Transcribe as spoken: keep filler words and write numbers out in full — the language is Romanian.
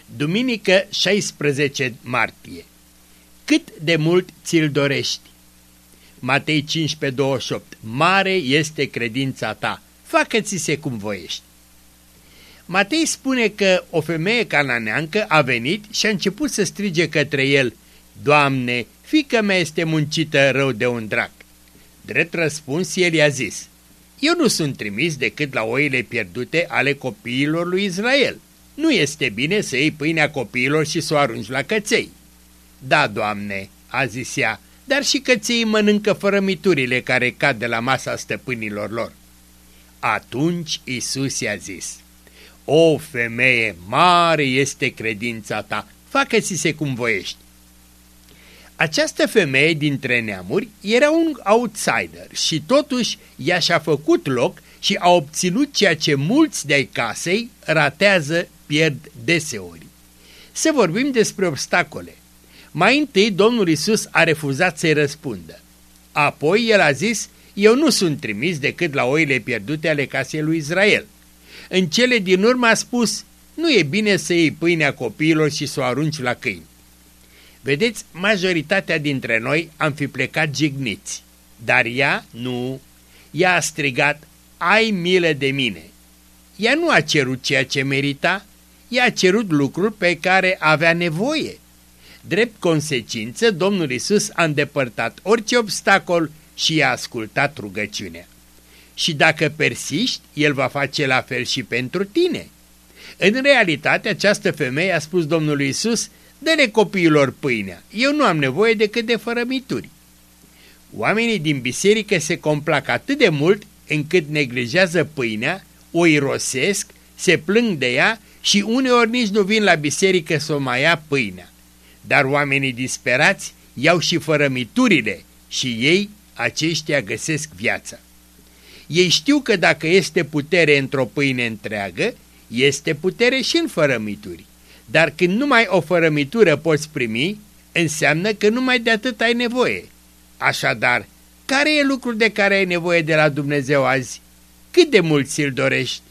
Duminică șaisprezece martie. Cât de mult ți-l dorești? Matei cincisprezece douăzeci și opt. Mare este credința ta, facă-ți-se cum voiești. Matei spune că o femeie cananeancă a venit și a început să strige către el: Doamne, fiica mea este muncită rău de un drac. Drept răspuns, el i-a zis: Eu nu sunt trimis decât la oile pierdute ale copiilor lui Israel. Nu este bine să iei pâinea copiilor și să o arunci la căței. Da, Doamne, a zis ea, dar și căței mănâncă fărămiturile care cad de la masa stăpânilor lor. Atunci Iisus i-a zis: O femeie, mare este credința ta, facă-ți-se cum voiești. Această femeie dintre neamuri era un outsider și totuși ea și-a făcut loc și a obținut ceea ce mulți de-ai casei ratează, pierd deseori. Să vorbim despre obstacole. Mai întâi Domnul Iisus a refuzat să-i răspundă. Apoi el a zis: Eu nu sunt trimis decât la oile pierdute ale casei lui Israel. În cele din urmă a spus: Nu e bine să iei pâinea copiilor și să o arunci la câini. Vedeți, majoritatea dintre noi am fi plecat jigniți, dar ea nu. Ea a strigat: Ai milă de mine. Ea nu a cerut ceea ce merita, ea a cerut lucruri pe care avea nevoie. Drept consecință, Domnul Iisus a îndepărtat orice obstacol și i-a ascultat rugăciunea. Și dacă persiști, El va face la fel și pentru tine. În realitate, această femeie a spus Domnului Iisus: Dă-le copiilor pâinea, eu nu am nevoie decât de fărămituri. Oamenii din biserică se complac atât de mult încât neglijează pâinea, o irosesc, se plâng de ea și uneori nici nu vin la biserică să o mai ia pâinea. Dar oamenii disperați iau și fărămiturile și ei, aceștia, găsesc viața. Ei știu că dacă este putere într-o pâine întreagă, este putere și în fărămituri. Dar când numai o fărămitură poți primi, înseamnă că numai de atât ai nevoie. Așadar, care e lucrul de care ai nevoie de la Dumnezeu azi? Cât de mult ți-l dorești?